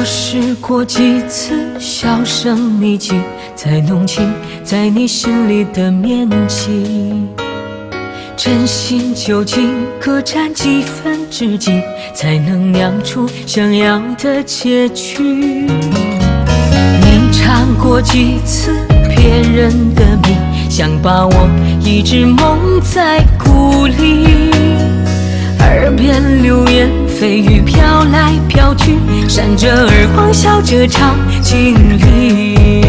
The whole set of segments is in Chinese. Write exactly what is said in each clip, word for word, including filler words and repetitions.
我试过几次销声匿迹，才弄清在你心里的面积。真心究竟各占几分之几，才能酿出想要的结局？你尝过几次骗人的蜜，想把我一直蒙在鼓里。耳边流言蜚语飘来飘去，闪着耳光，笑着场景里。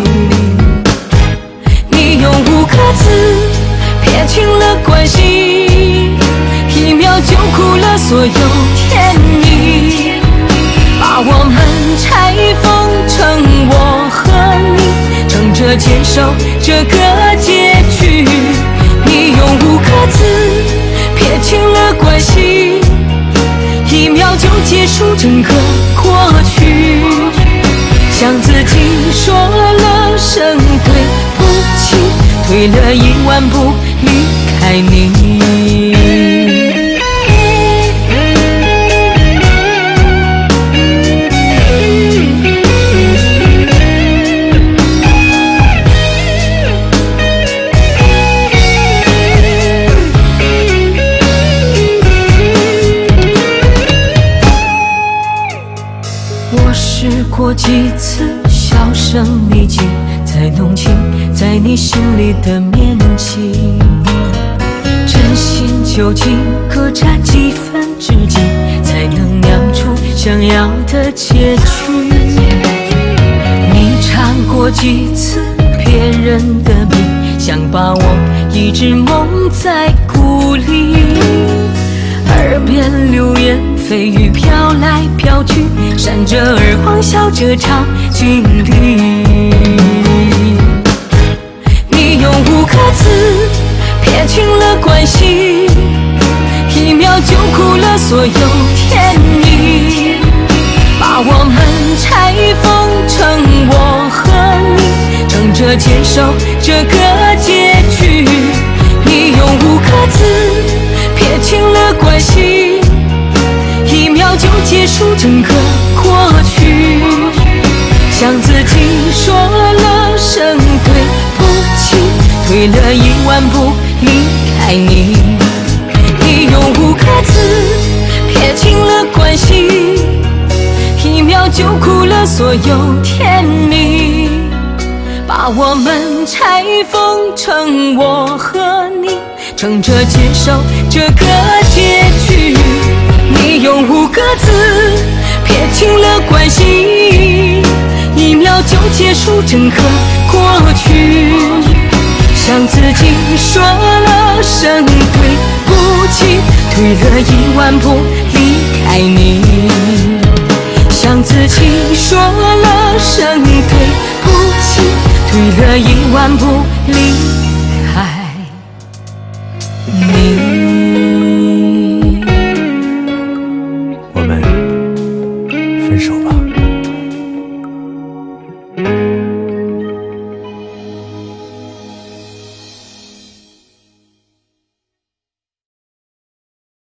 你用五个字撇清了关系，一秒就哭了所有甜蜜，把我们拆封成我和你，撑着坚守这个结局。你用五个字撇清了关系，一秒就结束整个过去，向自己说了声对不起，退了一万步离开你。我试过几次销声匿迹，才弄清在你心里的面积。真心究竟各占几分之几，才能酿出想要的结局？你尝过几次骗人的蜜，想把我一直蒙在鼓里。耳边流言蜚语飘来飘去，闪着耳光，笑着场景里。你用五个字撇清了关系，一秒就哭了所有甜蜜，把我们拆封成我和你，撑着坚守这个结局。你用五个字撇清了关系，一秒就结束整个过去，向自己说了声对不起，退了一万步离开你。你用五个字撇清了关系，一秒就哭了所有甜蜜，把我们拆封成我和你，撑着坚守这个结局。你用五个字撇清了关系，一秒就结束整个过去，向自己说了声对不起，退了一万步离开你。向自己说了声对不起，退了一万步离开你。